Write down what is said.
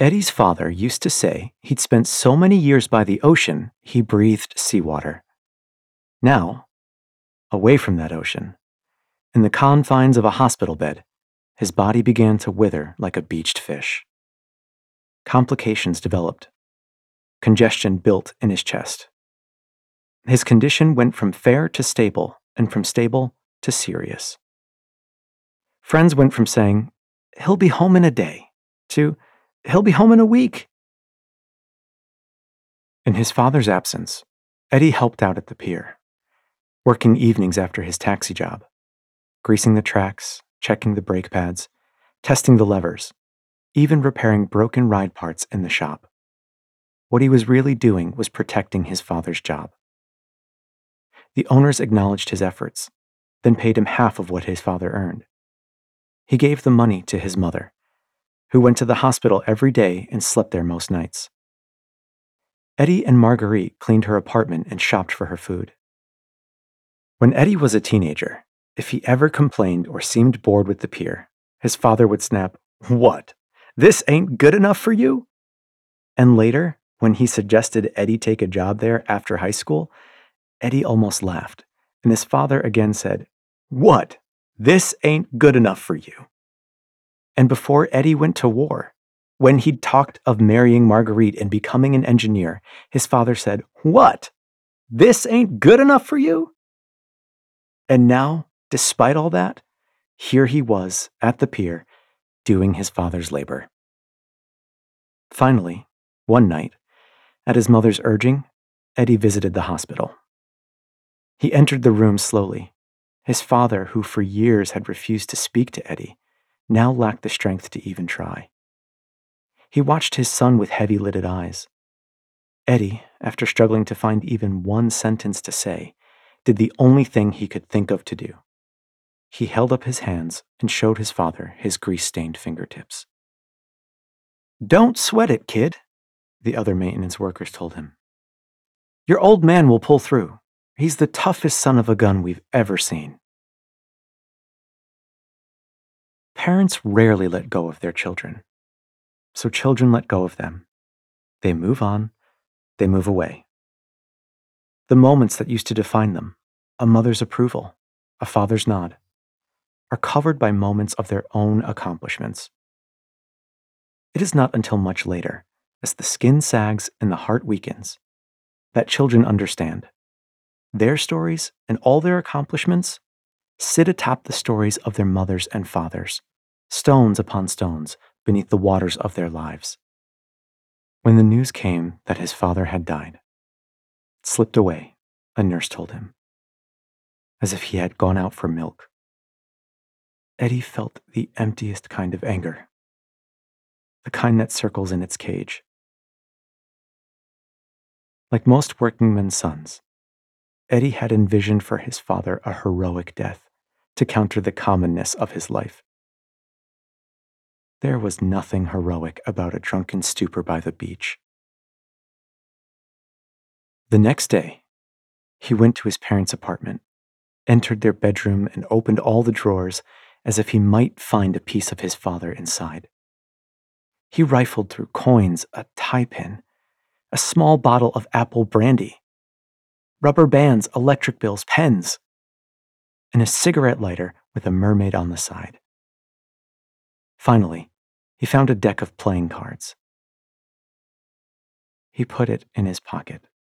Eddie's father used to say he'd spent so many years by the ocean he breathed seawater. Now, away from that ocean, in the confines of a hospital bed, his body began to wither like a beached fish. Complications developed. Congestion built in his chest. His condition went from fair to stable, and from stable to serious. Friends went from saying, "He'll be home in a day," to, "He'll be home in a week." In his father's absence, Eddie helped out at the pier, working evenings after his taxi job, greasing the tracks, checking the brake pads, testing the levers, even repairing broken ride parts in the shop. What he was really doing was protecting his father's job. The owners acknowledged his efforts, then paid him half of what his father earned. He gave the money to his mother, who went to the hospital every day and slept there most nights. Eddie and Marguerite cleaned her apartment and shopped for her food. When Eddie was a teenager, if he ever complained or seemed bored with the pier, his father would snap, "What? This ain't good enough for you?" And later, when he suggested Eddie take a job there after high school, Eddie almost laughed, and his father again said, "What? This ain't good enough for you." And before Eddie went to war, when he'd talked of marrying Marguerite and becoming an engineer, his father said, "What? This ain't good enough for you?" And now, despite all that, here he was at the pier doing his father's labor. Finally, one night, at his mother's urging, Eddie visited the hospital. He entered the room slowly. His father, who for years had refused to speak to Eddie, now lacked the strength to even try. He watched his son with heavy-lidded eyes. Eddie, after struggling to find even one sentence to say, did the only thing he could think of to do. He held up his hands and showed his father his grease-stained fingertips. "Don't sweat it, kid," the other maintenance workers told him. "Your old man will pull through. He's the toughest son of a gun we've ever seen." Parents rarely let go of their children, so children let go of them. They move on, they move away. The moments that used to define them, a mother's approval, a father's nod, are covered by moments of their own accomplishments. It is not until much later, as the skin sags and the heart weakens, that children understand. Their stories and all their accomplishments sit atop the stories of their mothers and fathers, stones upon stones beneath the waters of their lives. When the news came that his father had died, it slipped away, a nurse told him, as if he had gone out for milk. Eddie felt the emptiest kind of anger, the kind that circles in its cage. Like most working men's sons, Eddie had envisioned for his father a heroic death to counter the commonness of his life. There was nothing heroic about a drunken stupor by the beach. The next day, he went to his parents' apartment, entered their bedroom, and opened all the drawers as if he might find a piece of his father inside. He rifled through coins, a tie pin, a small bottle of apple brandy, rubber bands, electric bills, pens, and a cigarette lighter with a mermaid on the side. Finally, he found a deck of playing cards. He put it in his pocket.